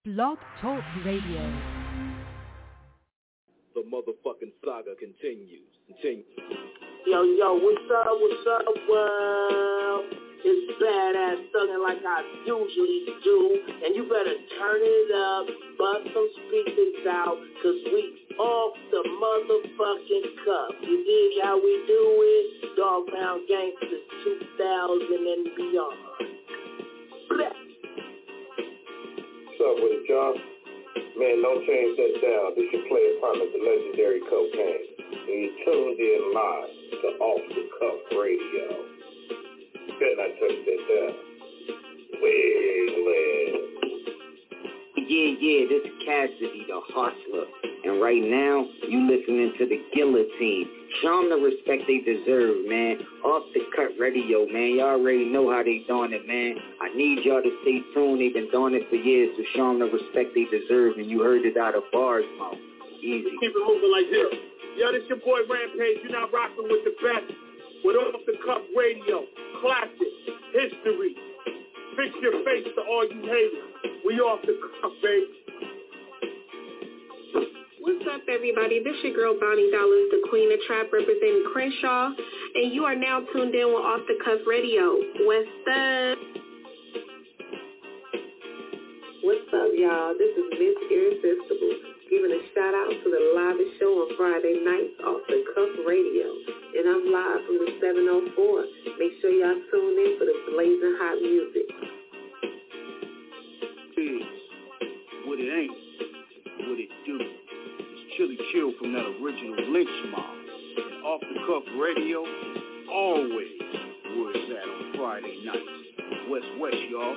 Blog Talk Radio. The motherfucking saga continues. Yo, what's up, world? It's Badass Thuggin' like I usually do, and you better turn it up, bust some speakers out, cause we off the motherfucking cuff. You dig how we do it? Dog Pound Gangsters 2000 and beyond. Blech. What's up with it, y'all? Man, don't change that down. This your player partner, the legendary Cocaine. And you tuned in live to Off the Cuff Radio. Better not touch that down. Yeah, this is Cassidy, the hustler. And right now, you listening to the Guillotine. Show them the respect they deserve, man. Off the Cut Radio, man. Y'all already know how they doing it, man. I need y'all to stay tuned. They've been doing it for years, so show them the respect they deserve. And you heard it out of bars, mouth. Easy. Keep it moving like this. Yo, this your boy Rampage. You're not rocking with the best. With Off the Cuff Radio. Classic. History. Fix your face to all you haters. We off the cuff, baby. What's up, everybody? This your girl, Bonnie Dollars, the Queen of Trap, representing Crenshaw, and you are now tuned in with Off the Cuff Radio. What's up? What's up, y'all? This is Miss Irresistible, giving a shout-out to the livest show on Friday nights, Off the Cuff Radio. And I'm live from the 704. Make sure y'all tune in for the blazing hot music. What it ain't, what it do. Chili Chill from that original Lynch Mob. And Off the Cuff Radio, always where it's at on Friday nights. West, y'all.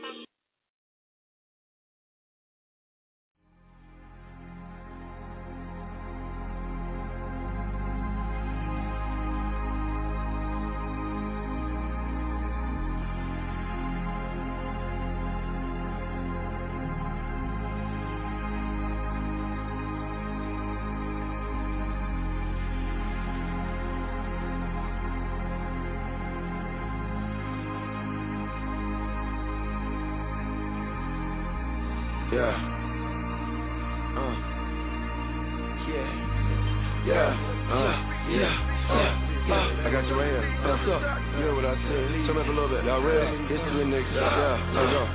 I got you right here. What's up? You hear what I said? Tell me up a little bit. Y'all ready? History, niggas. Let's go.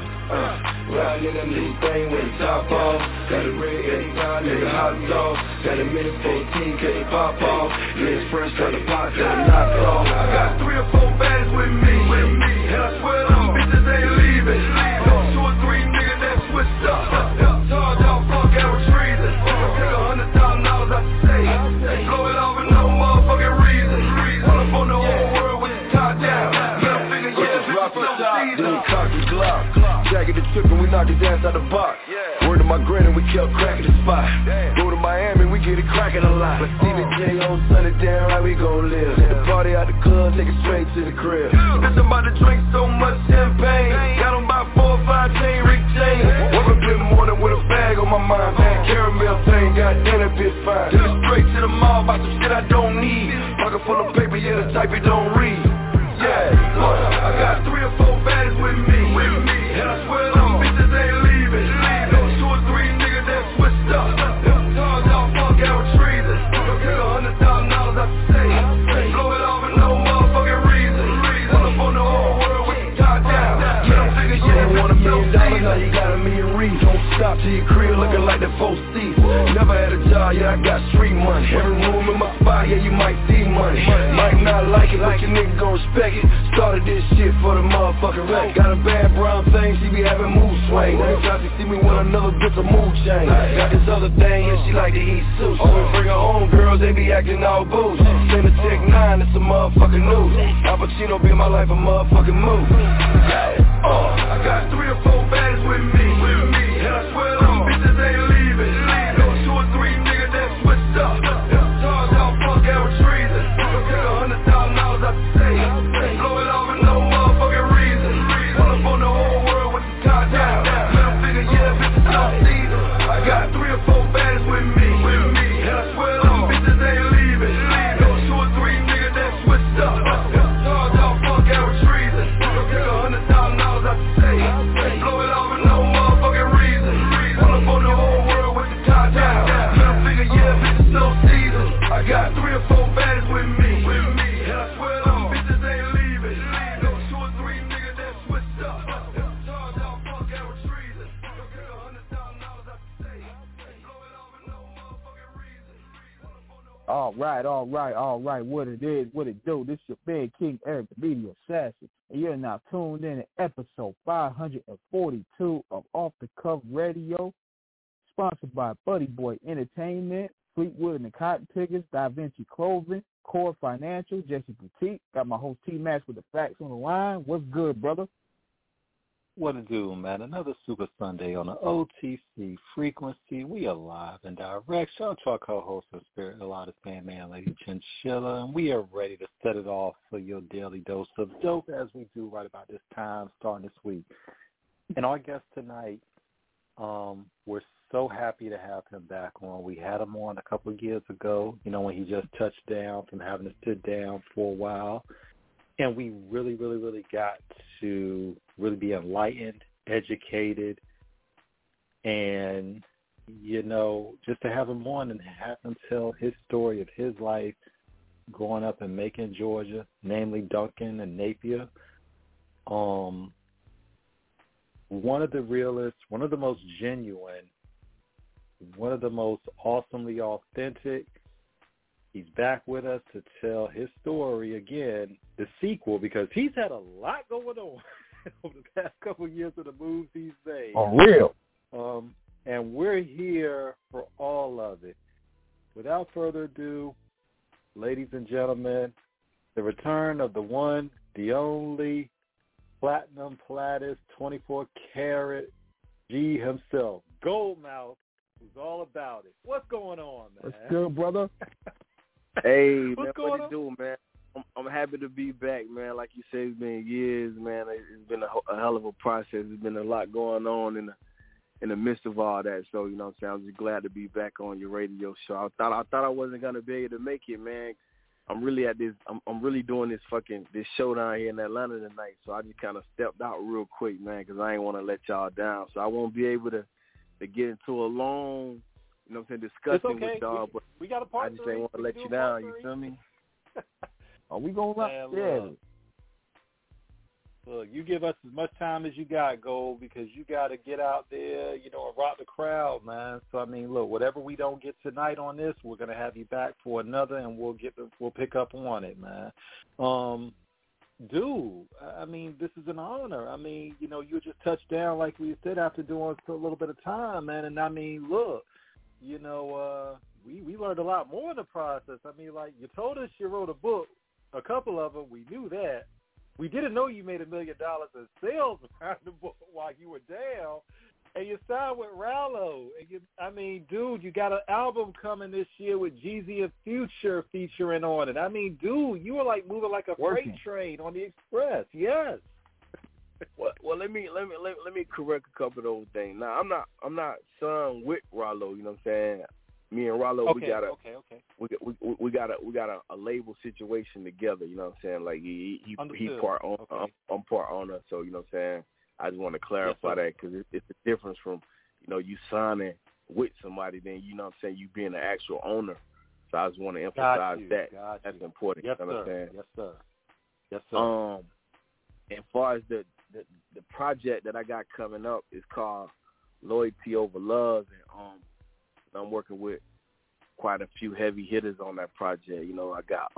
Riding in that new thing with the top off. Got a red anytime, nigga, hot dog. Got a minute 14, can't pop off. Niggas first trying to pop, then knock off. I got 3 or 4 bands with me. And I swear them bitches ain't leaving. 2 or 3 niggas that switched up. Charge out, fuck out with treason. Take $100,000 out the safe. Blow it off with no motherfucking reason. Pull up on the whole world with the top down. Little finger, yeah, rock on top. Then he cocked his Glock. Jacket the trip and we knocked his ass out the box. Word to my granny, we kept cracking the spot. Go to Miami, we get it cracking a lot. But Stevie J on Sunday down, how we gon' live? Hit the party out the club, take it straight to the crib. Bitch, I'm about to drink so much champagne. Got on about 4 or 5 chain, Rick James. Woke up in the morning with a bag on my mind. Caramel thing, goddamn that bitch fine. Took it straight to the mall, about some shit I don't need. Pocket full of paper, yeah, the type you don't read. Yeah, look, I got 3 or 4 baddies with me. And I swear them bitches ain't leaving. 2 or 3 niggas that switched up. Charge out, fuck out with treason. Take $100,000 out the safe. Blow it off with no motherfucking reason. Pull up on the whole world with the top down. Yeah, figure you don't want $1 million, now you got $1 million reasons. Don't stop to your crib looking like the 4 seats. Never had a job, yeah, I got street money. Every room in my spot, yeah, you might see money. Might not like it, but your nigga gon' respect it. Started this shit for the motherfucking wreck. Got a bad brown thing, she be having mood swings. Every time she see me with another bitch, a mood change. Got this other thing, and she like to eat sushi. Always bring her home girls, they be acting all bougie. Send a Tech 9, it's a motherfucking news. Al Pacino be in my life a motherfucking move. I got 3 or 4 baddies with me. And I swear them bitches ain't leaving. 2 or 3 niggas that switched up. Charge out, fuck out with treason. Take $100,000 out the safe. Blow it off with no motherfucking reason. Pull up on the whole world with the top down. Little figure, yeah, bitches don't see them. I got 3 or 4 baddies with me. And I swear them bitches ain't leaving. 2 or 3 niggas that switched up. Charge out, fuck out with treason. Take $100,000 out the safe. Blow it off with no motherfucking All right. What it is, what it do. This is your big King Eric, the media assassin. And you're now tuned in to episode 542 of Off the Cuff Radio, sponsored by Buddy Boy Entertainment, Fleetwood and the Cotton Pickers, Da Vinci Clothing, Core Financial, Jesse Boutique. Got my host T-Max with the facts on the line. What's good, brother? What to do, man? Another Super Sunday on the OTC frequency. We are live and direct. Shout out to our co-host of Spirit, a lot of man, Lady Chinchilla, and we are ready to set it off for your daily dose of dope as we do right about this time, starting this week. And our guest tonight, we're so happy to have him back on. We had him on a couple of years ago, when he just touched down from having to sit down for a while. And we really got to really be enlightened, educated, and, just to have him on and have him tell his story of his life growing up in Macon, Georgia, namely Duncan and Napier. One of the realest, one of the most genuine, one of the most awesomely authentic. He's back with us to tell his story again, the sequel, because he's had a lot going on over the past couple of years of the moves he's made. Oh, real. And we're here for all of it. Without further ado, ladies and gentlemen, the return of the one, the only, platinum platis, 24-karat G himself, Goldmouth, who's all about it. What's going on, man? What's good, brother? Hey, man, what you doing, man? I'm happy to be back, man. Like you said, it's been years, man. It's been a hell of a process. There's been a lot going on in the midst of all that. So, you know what I'm saying, I'm just glad to be back on your radio show. I thought I wasn't gonna be able to make it, man. I'm really at this. I'm really doing this show down here in Atlanta tonight. So I just kind of stepped out real quick, man, because I ain't want to let y'all down. So I won't be able to get into a long, discussion with y'all. But we got a part I just ain't want to let you down. You feel me? Are we going to Look, you give us as much time as you got, Gold, because you got to get out there, and rock the crowd, man. So, look, whatever we don't get tonight on this, we're going to have you back for another, and we'll pick up on it, man. Dude, this is an honor. You just touched down, like we said, after doing a little bit of time, man. And, look, we learned a lot more in the process. You told us you wrote a book, a couple of them. We knew that. We didn't know you made $1 million in sales around the book while you were down. And you signed with Rallo. And dude, you got an album coming this year with Jeezy and Future featuring on it. Dude, you were moving like a freight train on the express. Yes. Well, let me correct a couple of those things. Now, I'm not signed with Rallo. You know what I'm saying? Me and Rallo, we got a label situation together. You know what I'm saying? Like he part owner, I'm part owner. So you know what I'm saying? I just want to clarify that because it's a difference from you signing with somebody than you know what I'm saying, you being an actual owner. So I just want to emphasize that. That's important. Yes, you know sir. Yes, sir. Yes, sir. As far as the project that I got coming up is called Loyalty Over Love, and I'm working with quite a few heavy hitters on that project. I got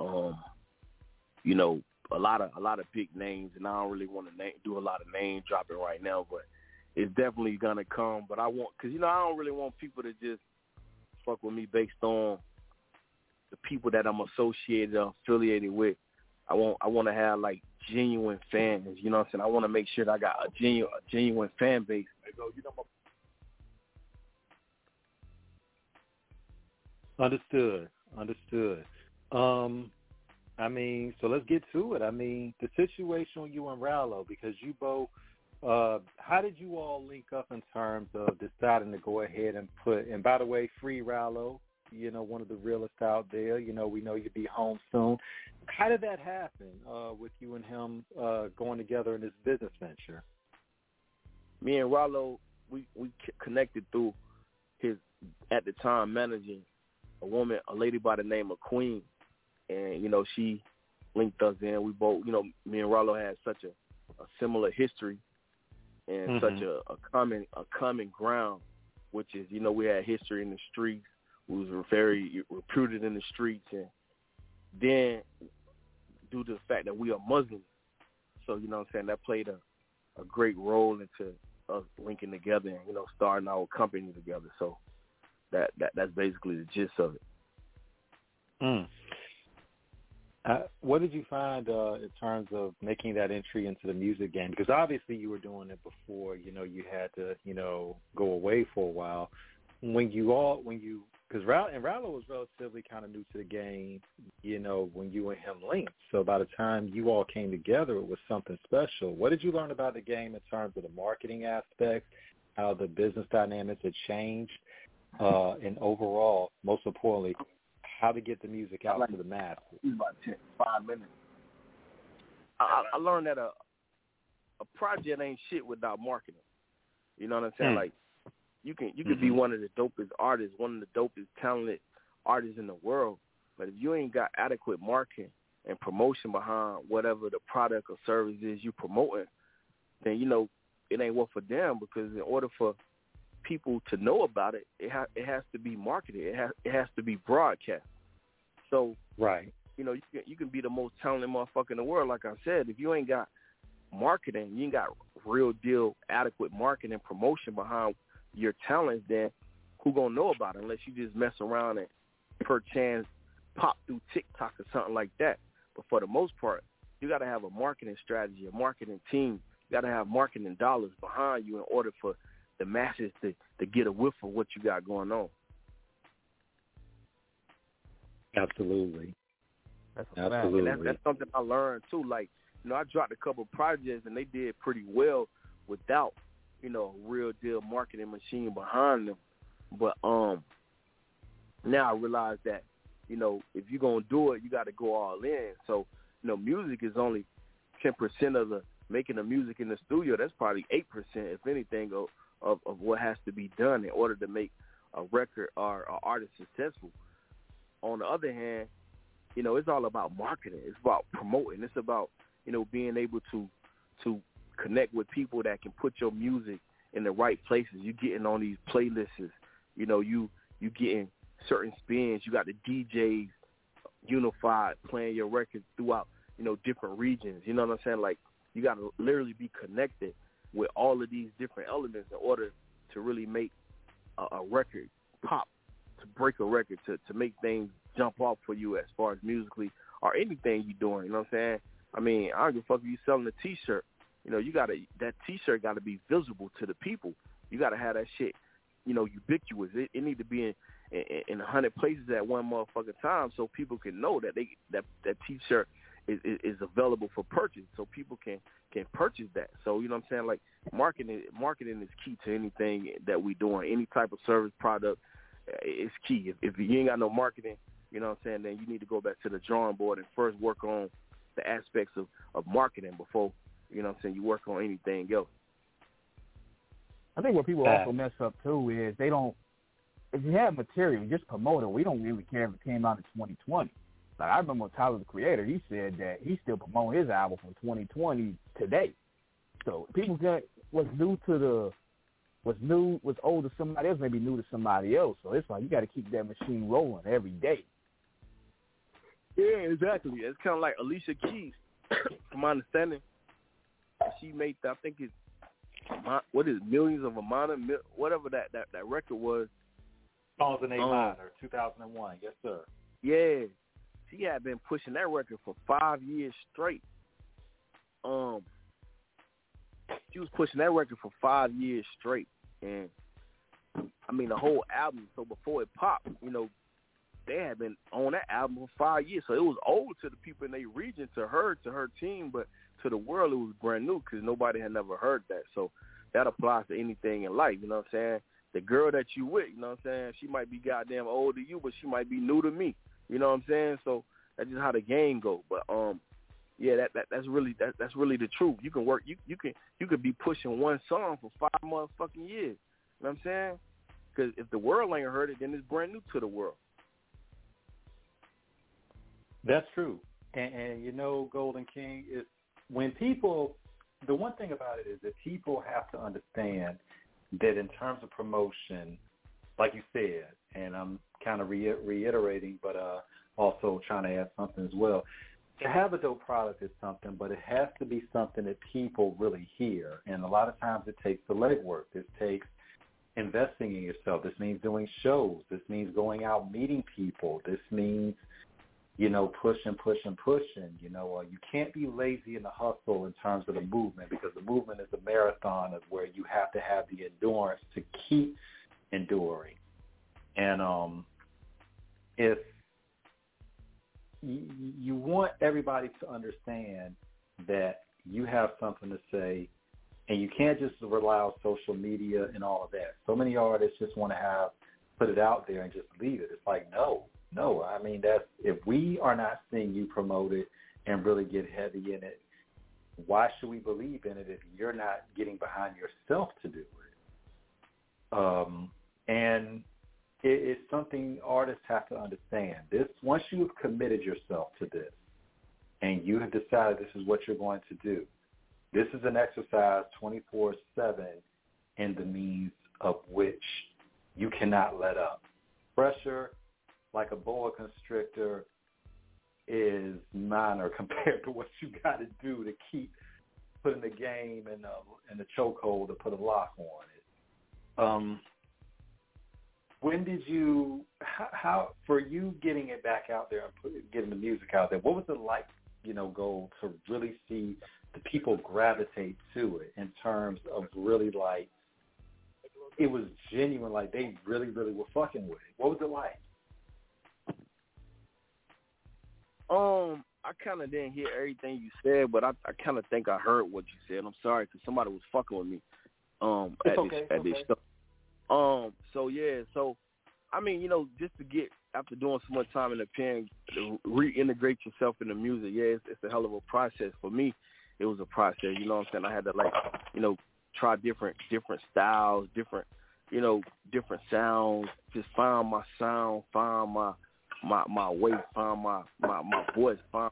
a lot of big names, and I don't really want to do a lot of name dropping right now, but it's definitely gonna come. But I want, because I don't really want people to just fuck with me based on the people that I'm associated or affiliated with. I want to have genuine fans. You know what I'm saying? I want to make sure that I got a genuine fan base. Understood. So let's get to it. The situation with you and Rallo, because you both, how did you all link up in terms of deciding to go ahead and and by the way, free Rallo, one of the realest out there, we know you'll be home soon. How did that happen with you and him going together in this business venture? Me and Rallo, we connected through his, at the time, managing a lady by the name of Queen. And, she linked us in. We both, me and Rallo had such a similar history and such a common ground, which is, we had history in the streets. was very reputed in the streets, and then due to the fact that we are Muslims, so you know what I'm saying, that played a great role into us linking together and, you know, starting our company together. So that's basically the gist of it. What did you find in terms of making that entry into the music game? Because obviously you were doing it before, you know, you had to, you know, go away for a while. Because Rallo was relatively kind of new to the game, you know, when you and him linked. So by the time you all came together, it was something special. What did you learn about the game in terms of the marketing aspect, how the business dynamics had changed, and overall, most importantly, how to get the music out to the masses? About 5 minutes. I learned that a project ain't shit without marketing. You know what I'm saying? Like, you can be one of the dopest artists, one of the dopest talented artists in the world, but if you ain't got adequate marketing and promotion behind whatever the product or service is you promoting, then, you know, it ain't worth a damn, because in order for people to know about it, it has to be marketed. It has to be broadcast. So, right, you know, you can be the most talented motherfucker in the world, like I said. If you ain't got marketing, you ain't got real deal adequate marketing and promotion behind your talents, then who gonna know about it unless you just mess around and per chance pop through TikTok or something like that. But for the most part, you got to have a marketing strategy, a marketing team. You got to have marketing dollars behind you in order for the masses to get a whiff of what you got going on. Absolutely. Absolutely. And that's something I learned too. Like, you know, I dropped a couple of projects and they did pretty well without, you know, a real deal marketing machine behind them. But now I realize that, you know, if you're going to do it, you got to go all in. So, you know, music is only 10% of the making the music in the studio. That's probably 8%, if anything, of what has to be done in order to make a record or an artist successful. On the other hand, you know, it's all about marketing. It's about promoting. It's about, you know, being able to connect with people that can put your music in the right places. You getting on these playlists. You know, you getting certain spins. You got the DJs unified playing your records throughout, you know, different regions. You know what I'm saying? Like, you got to literally be connected with all of these different elements in order to really make a record pop, to break a record, to make things jump off for you as far as musically or anything you're doing. You know what I'm saying? I mean, I don't give a fuck if you selling a T-shirt. You know, that T-shirt got to be visible to the people. You got to have that shit, you know, ubiquitous. It need to be in 100 places at one motherfucking time so people can know that that T-shirt is available for purchase, so people can purchase that. So, you know what I'm saying? Like, marketing is key to anything that we doing. Any type of service product is key. If you ain't got no marketing, you know what I'm saying, then you need to go back to the drawing board and first work on the aspects of marketing before, you know what I'm saying, you work on anything else. I think what people also mess up too is they don't, if you have material, just promote it. We don't really care if it came out in 2020. Like, I remember Tyler, the Creator, he said that he's still promoting his album from 2020 today. So people get what's old to somebody else may be new to somebody else. So it's like you got to keep that machine rolling every day. Yeah, exactly. It's kind of like Alicia Keys, from my understanding. She made, I think it's, what is it, Millions of a Minor, whatever that record was. Songs in A Minor, 2001. Yes, sir. Yeah. She had been pushing that record for 5 years straight. She was pushing that record for 5 years straight. And, I mean, the whole album, so before it popped, you know, they had been on that album for 5 years. So it was old to the people in their region, to her team, but to the world it was brand new because nobody had never heard that. So that applies to anything in life, you know what I'm saying? The girl that you with, you know what I'm saying, she might be goddamn old to you, but she might be new to me. You know what I'm saying? So that's just how the game goes. But yeah, that's really the truth. You can work. You could be pushing one song for 5 motherfucking years. You know what I'm saying? Because if the world ain't heard it, then it's brand new to the world. That's true. And you know, Golden King, is when people, the one thing about it is that people have to understand that in terms of promotion, like you said, and I'm kind of reiterating, but also trying to add something as well. To have a dope product is something, but it has to be something that people really hear. And a lot of times it takes the legwork. This takes investing in yourself. This means doing shows. This means going out meeting people. This means, pushing. You can't be lazy in the hustle in terms of the movement, because the movement is a marathon of where you have to have the endurance to keep enduring. And if you want everybody to understand that you have something to say, and you can't just rely on social media and all of that. So many artists just want to put it out there and just leave it. It's like, no. I mean, if we are not seeing you promote it and really get heavy in it, why should we believe in it if you're not getting behind yourself to do it? And it's something artists have to understand. This, once you've committed yourself to this and you have decided this is what you're going to do, this is an exercise 24/7 in the means of which you cannot let up. Pressure, like a boa constrictor, is minor compared to what you got to do to keep putting the game in the chokehold to put a lock on it. When did you, how for you getting it back out there and getting the music out there, what was it like, goal to really see the people gravitate to it in terms of really like, it was genuine, like they really, really were fucking with it? What was it like? I kind of didn't hear everything you said, but I kind of think I heard what you said. I'm sorry, because somebody was fucking with me at this stuff. So I mean, just to get, after doing so much time in the pen, to reintegrate yourself in the music, it's a hell of a process. For me, it was a process, you know what I'm saying? I had to try different styles, different sounds, just find my sound, find my way, find my voice, find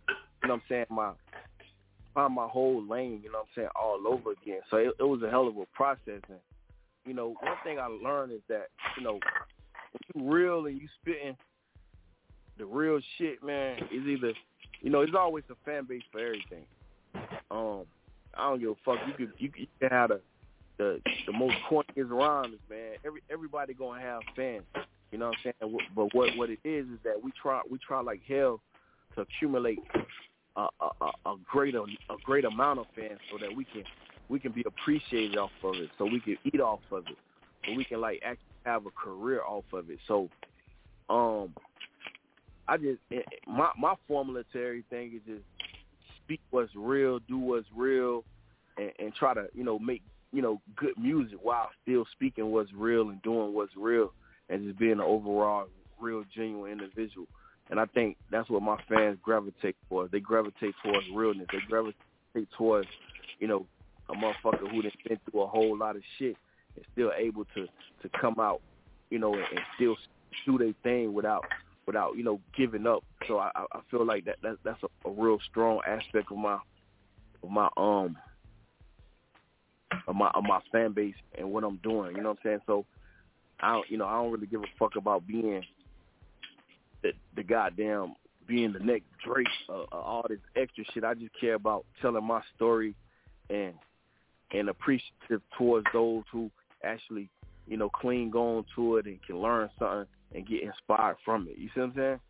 find my whole lane, all over again. So it was a hell of a process. And, one thing I learned is that, when you real and you spitting the real shit, man, it's either, it's always a fan base for everything. I don't give a fuck. You can have the most corniest rhymes, man. Everybody gonna have fans. You know what I'm saying? But what it is that we try like hell to accumulate a great amount of fans so that we can be appreciated off of it, so we can eat off of it, so we can like actually have a career off of it. So, I just my formula to everything is just speak what's real, do what's real, and try to make good music while still speaking what's real and doing what's real, and just being an overall real, genuine individual. And I think that's what my fans gravitate towards. They gravitate towards realness. They gravitate towards, a motherfucker who done been through a whole lot of shit and still able to come out, and still do their thing without giving up. So I feel like that's a real strong aspect of my fan base and what I'm doing. You know what I'm saying? So I don't really give a fuck about being the goddamn being the next Drake, all this extra shit. I just care about telling my story and appreciative towards those who actually, cling on to it and can learn something and get inspired from it. You see what I'm saying?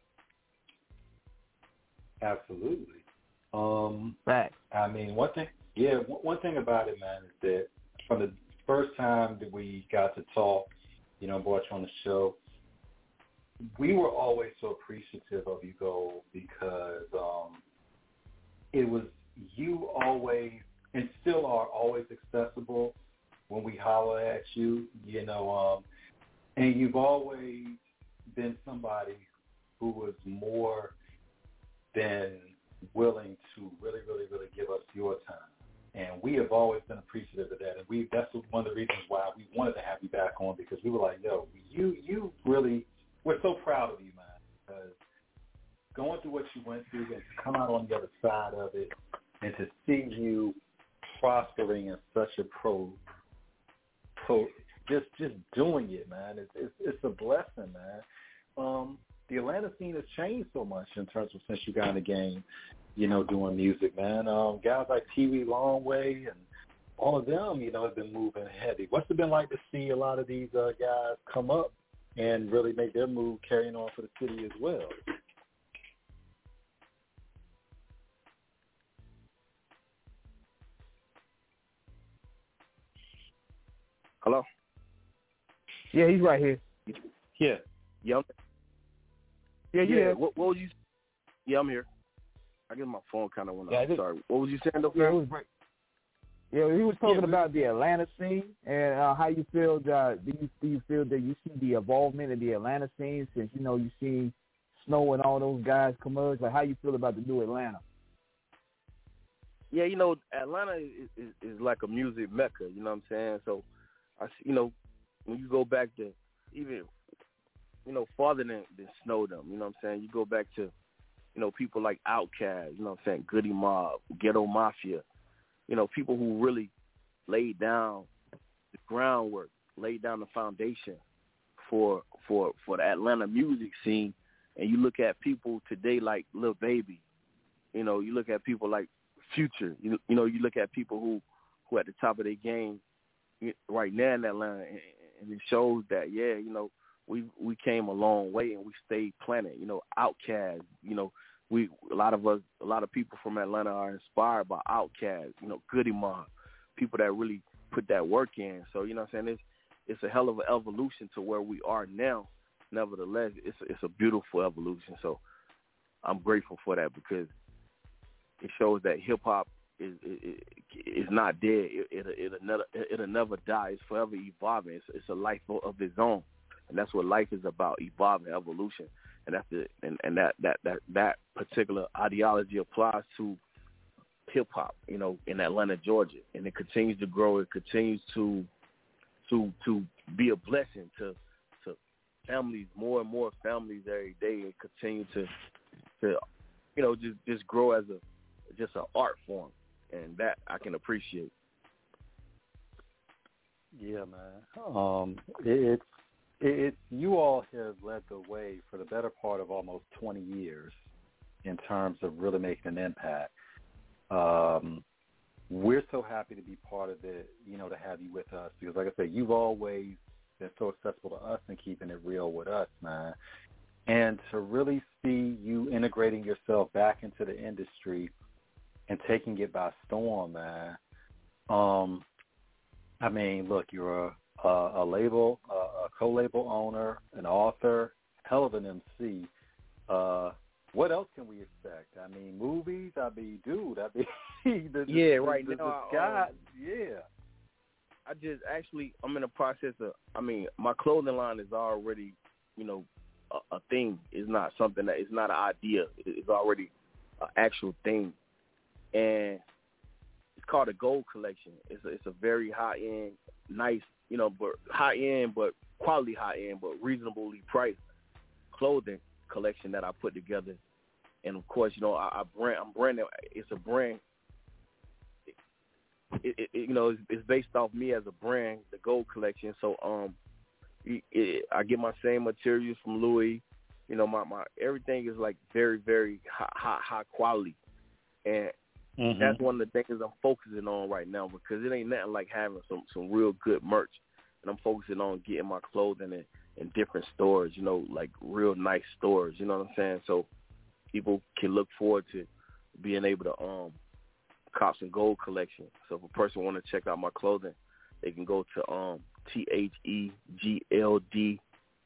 Absolutely. Back. I mean, one thing about it, man, is that from the first time that we got to talk, brought you on the show, we were always so appreciative of you, Gold, because it was you always, and still are always accessible when we holler at you, and you've always been somebody who was more than willing to really, really, really give us your time. And we have always been appreciative of that. And that's one of the reasons why we wanted to have you back on, because we were like, yo, you really, we're so proud of you, man, because going through what you went through and to come out on the other side of it and to see you prospering in such a just doing it, man. It's a blessing, man. The Atlanta scene has changed so much in terms of since you got in the game, doing music, man. Guys like Pee Wee Longway and all of them, have been moving heavy. What's it been like to see a lot of these guys come up and really make their move carrying on for the city as well? Hello? Yeah, he's right here. Yeah. Yeah, yeah. What was you? Yeah, I'm here. I guess my phone kind of went off. Sorry. What was you saying, though? Yeah, he was talking about the Atlanta scene and how you feel. Do you feel that you see the involvement in the Atlanta scene since you seen Snow and all those guys come up? Like, how you feel about the new Atlanta? Yeah, Atlanta is like a music mecca. You know what I'm saying? So, when you go back to even farther than Snow them, you know what I'm saying? You go back to people like Outkast, you know what I'm saying? Goody Mob, Ghetto Mafia. People who really laid down the groundwork, laid down the foundation for the Atlanta music scene. And you look at people today like Lil Baby, you look at people like Future, you look at people who at the top of their game right now in Atlanta, and it shows that, we came a long way and we stayed planted. Outkast, a lot of people from Atlanta are inspired by Outkast, Goody Mob, people that really put that work in. So, you know what I'm saying? It's a hell of an evolution to where we are now. Nevertheless, it's a beautiful evolution. So I'm grateful for that because it shows that hip-hop is not dead. It'll never die. It's forever evolving. It's a life of its own. And that's what life is about, evolving, evolution. And that particular ideology applies to hip hop, in Atlanta, Georgia, and it continues to grow. It continues to be a blessing to families, more and more families every day, and continue to just grow as an art form, and that I can appreciate. Yeah, man. It's you all have led the way for the better part of almost 20 years in terms of really making an impact. We're so happy to be part of it, to have you with us because, like I said, you've always been so accessible to us and keeping it real with us, man. And to really see you integrating yourself back into the industry and taking it by storm, man. I mean, look, you're a label, a co-label owner, an author, hell of an MC. What else can we expect? I mean, movies. I mean, dude. I mean, right now. I'm in the process of. I mean, my clothing line is already, a thing. It's not something that. It's not an idea. It's already an actual thing, and it's called a Gold Collection. It's a very high end, nice, but high end, but quality high end, but reasonably priced clothing collection that I put together. And of course, I'm branding. It's a brand. It's based off me as a brand, the Gold Collection. So I get my same materials from Louis. My everything is like very, very high quality, and that's one of the things I'm focusing on right now because it ain't nothing like having some real good merch, and I'm focusing on getting my clothing in different stores, like real nice stores. You know what I'm saying? So people can look forward to being able to cop some Gold Collection. So if a person want to check out my clothing, they can go to THEGLD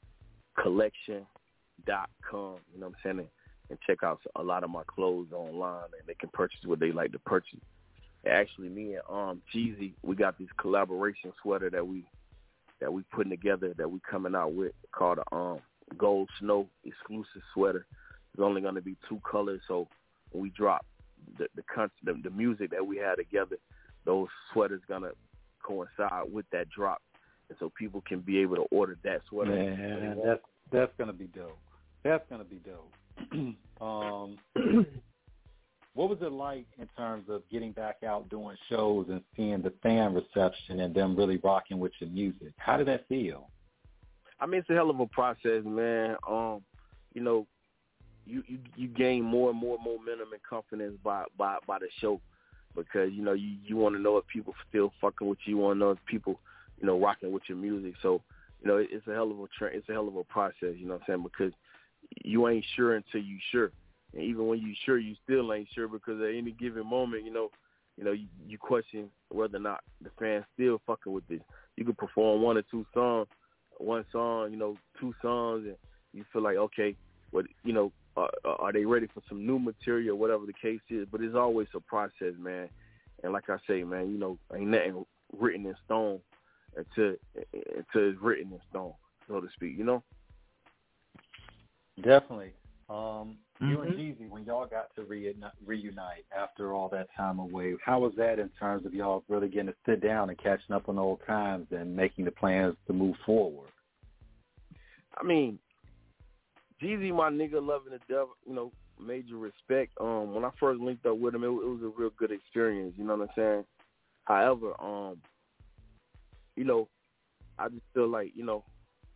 collection.com, you know what I'm saying, and check out a lot of my clothes online, and they can purchase what they like to purchase. And actually, me and Jeezy, we got this collaboration sweater that we putting together, that we coming out with, called a Gold Snow exclusive sweater. It's only going to be 2 colors, so when we drop the music that we had together, those sweaters going to coincide with that drop, and so people can be able to order that sweater. Man, that's going to be dope. That's going to be dope. What was it like in terms of getting back out doing shows and seeing the fan reception and them really rocking with your music? How did that feel? I mean, it's a hell of a process, man. You know, you gain more and more momentum and confidence by the show, because you know you want to know if people still fucking with you. You want to know if people, you know, rocking with your music. So, you know, it's a hell of a process. You know what I'm saying? Because you ain't sure until you sure. And even when you sure, you still ain't sure, because at any given moment, you question whether or not the fans still fucking with this. You can perform one song, you know, 2 songs, and you feel like, okay, what, you know, are they ready for some new material, whatever the case is. But it's always a process, man. And like I say, man, you know, ain't nothing written in stone until it's written in stone, so to speak, you know? Definitely. You and Jeezy, when y'all got to reunite after all that time away, how was that in terms of y'all really getting to sit down and catching up on old times and making the plans to move forward? I mean, Jeezy, my nigga, loving the devil, you know, major respect. When I first linked up with him, it was a real good experience, you know what I'm saying? However, you know, I just feel like, you know,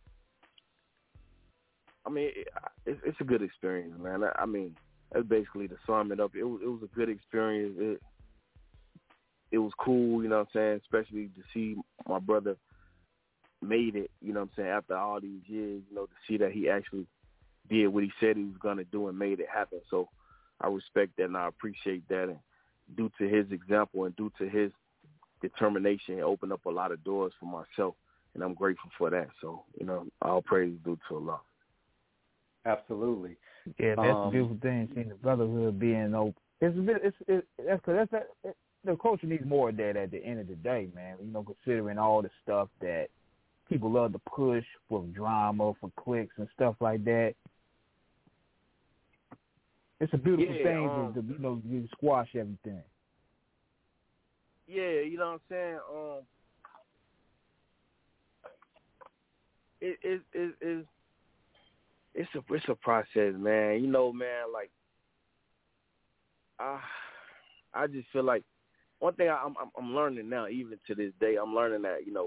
I mean, it's a good experience, man. I mean, that's basically to sum it up. It was a good experience. It was cool, you know what I'm saying, especially to see my brother made it, you know what I'm saying, after all these years, you know, to see that he actually did what he said he was going to do and made it happen. So I respect that and I appreciate that. And due to his example and due to his determination, it opened up a lot of doors for myself, and I'm grateful for that. So, you know, all praise due to Allah. Absolutely. Yeah, that's a beautiful thing, seeing the brotherhood being open. The culture needs more of that at the end of the day, man. You know, considering all the stuff that people love to push for drama, for clicks and stuff like that. It's a beautiful thing to you know, you squash everything. Yeah, you know what I'm saying? It's a process, man. You know, man, like I just feel like one thing I'm learning now, even to this day, I'm learning that, you know,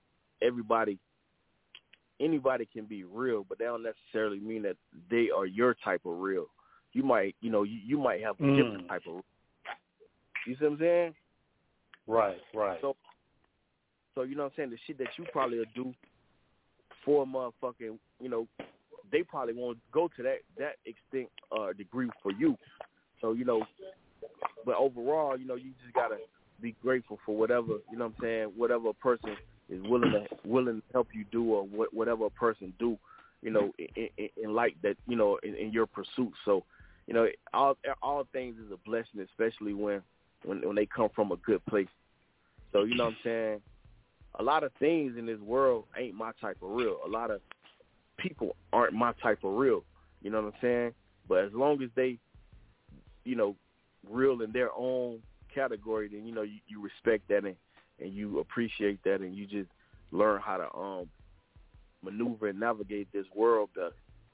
anybody can be real, but that don't necessarily mean that they are your type of real. You might, you know, you might have a different type of real. You see what I'm saying? Right. So you know what I'm saying? The shit that you probably will do for a motherfucking, you know, they probably won't go to that extent degree for you. So, you know, but overall, you know, you just gotta be grateful for whatever, you know what I'm saying, whatever a person is willing to help you do, or whatever a person do, you know, in light that, you know, in your pursuit. So, you know, all things is a blessing, especially when they come from a good place. So, you know what I'm saying? A lot of things in this world ain't my type of real. A lot of people aren't my type of real. You know what I'm saying? But as long as they, you know, real in their own category, then, you know, you respect that and you appreciate that, and you just learn how to maneuver and navigate this world better.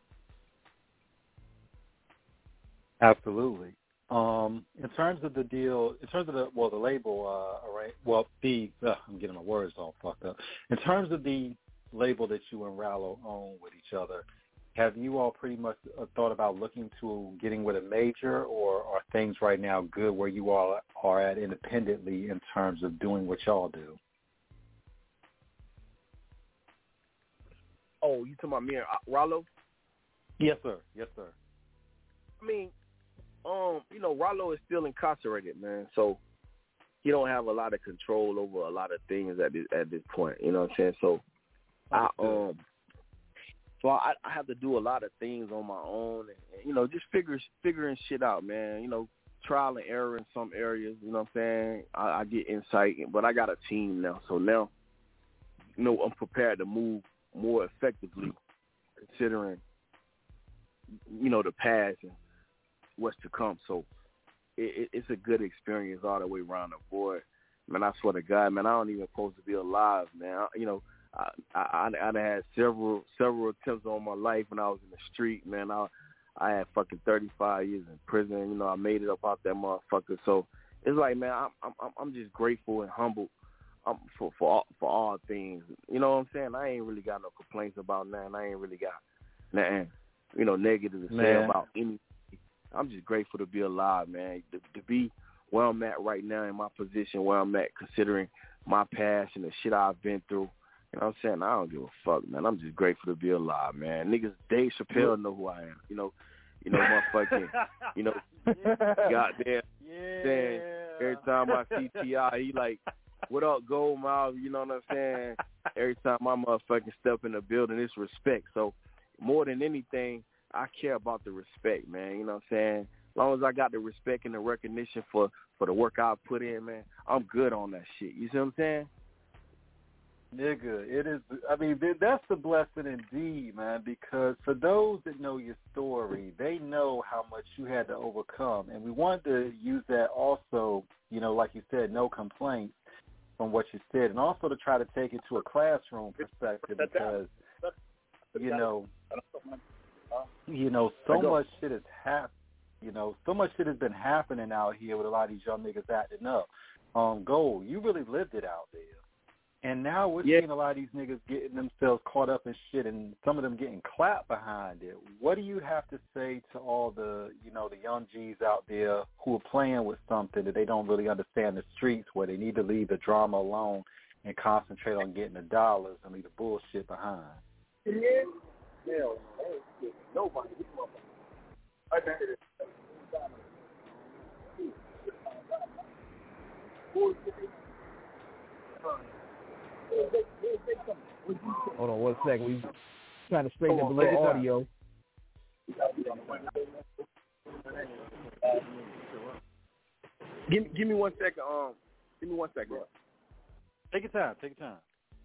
Absolutely. In terms of the deal, in terms of the label, I'm getting my words all fucked up. In terms of the label that you and Rallo own with each other, have you all pretty much thought about looking to getting with a major, or are things right now good where you all are at independently in terms of doing what y'all do? Oh, you talking about me and Rallo? Yes, sir. I mean, you know, Rallo is still incarcerated, man, so he don't have a lot of control over a lot of things at this point. You know what I'm saying? So I have to do a lot of things on my own, and you know, just figuring shit out, man. You know, trial and error in some areas. You know what I'm saying? I get insight, but I got a team now, so now, you know, I'm prepared to move more effectively, considering, you know, the past and what's to come. So it's a good experience all the way around the board. Man, I swear to God, man, I don't even supposed to be alive, man. You know, I had several attempts on my life when I was in the street, man. I I had fucking 35 years in prison. You know, I made it up out that motherfucker. So it's like, man, I'm just grateful and humbled for all things. You know what I'm saying? I ain't really got no complaints about nothing. I ain't really got nothing, you know, negative to say about anything. I'm just grateful to be alive, man. To be where I'm at right now in my position, where I'm at, considering my past and the shit I've been through. You know what I'm saying? I don't give a fuck, man. I'm just grateful to be alive, man. Niggas, Dave Chappelle know who I am. You know, motherfucking, you know, goddamn. Saying every time I see T.I., he like, what up, Goldmouth? You know what I'm saying? Every time I motherfucking step in the building, it's respect. So more than anything, I care about the respect, man. You know what I'm saying? As long as I got the respect and the recognition for the work I put in, man, I'm good on that shit. You see what I'm saying? Nigga, it is. I mean, that's the blessing indeed, man. Because for those that know your story, they know how much you had to overcome, and we wanted to use that also. You know, like you said, no complaints from what you said, and also to try to take it to a classroom perspective because so much shit has happened. You know, so much shit has been happening out here with a lot of these young niggas acting up. Gold, you really lived it out there. And now we're seeing a lot of these niggas getting themselves caught up in shit and some of them getting clapped behind it. What do you have to say to all the, you know, the young G's out there who are playing with something that they don't really understand the streets, where they need to leave the drama alone and concentrate on getting the dollars and leave the bullshit behind? Nobody. Hold on 1 second. We trying to straighten up a little audio. Give me 1 second. Give me 1 second. Take your time. Take your time.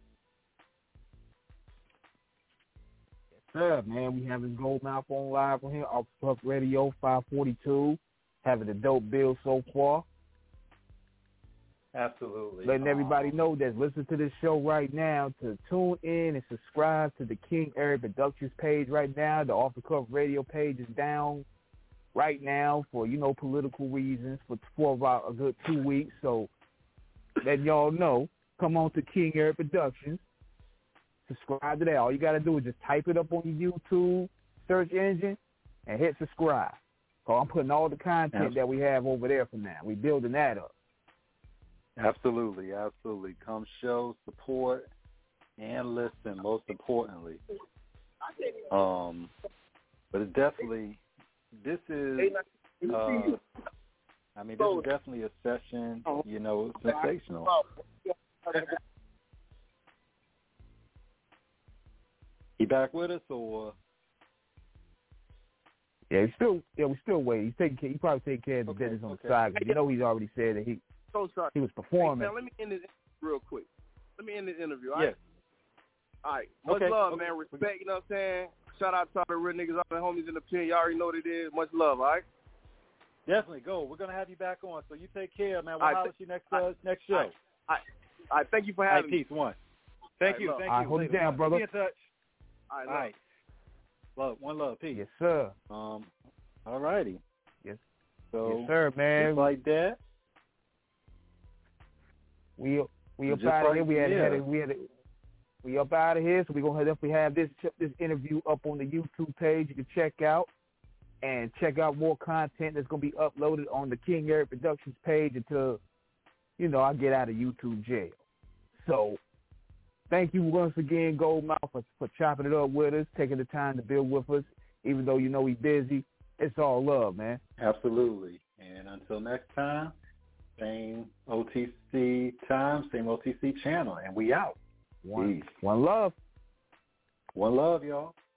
Yes, sir, man. We having Goldmouth on live on here. Off Puff Radio 542. Having a dope build so far. Absolutely. Letting everybody know that's listening to this show right now to tune in and subscribe to the King Eric Productions page right now. The Off the Cuff Radio page is down right now for, you know, political reasons for about a good 2 weeks. So letting y'all know, come on to King Eric Productions. Subscribe to that. All you got to do is just type it up on your YouTube search engine and hit subscribe. So I'm putting all the content that we have over there from now. We're building that up. Absolutely, absolutely. Come show, support, and listen, most importantly. But it's definitely, this is definitely a session, you know, sensational. He back with us, or? Yeah, we're still waiting. He probably taking care of the business on the side. You know, he's already said that he was performing. Hey, man, let me end this real quick. Let me end this interview. Yes. All right. Much love, man. Respect, you know what I'm saying? Shout out to all the real niggas, all the homies in the pen. You already know what it is. Much love, all right? Definitely. Go. We're going to have you back on, so you take care, man. We'll holler at you next show. All right. Thank you for having me. Peace. One. Thank you. Thank you. Hold it down, brother. Be in touch. All right. Love. One love. Peace. Yes, sir. All righty. Yes. So, yes, sir, man. Just like that. We up out of here. We up out of here, so we're gonna definitely have this interview up on the YouTube page. You can check out more content that's gonna be uploaded on the King Eric Productions page until, you know, I get out of YouTube jail. So thank you once again, Goldmouth, for chopping it up with us, taking the time to build with us, even though you know we busy. It's all love, man. Absolutely. And until next time, same OTC time, same OTC channel, and we out. One love. One love, y'all.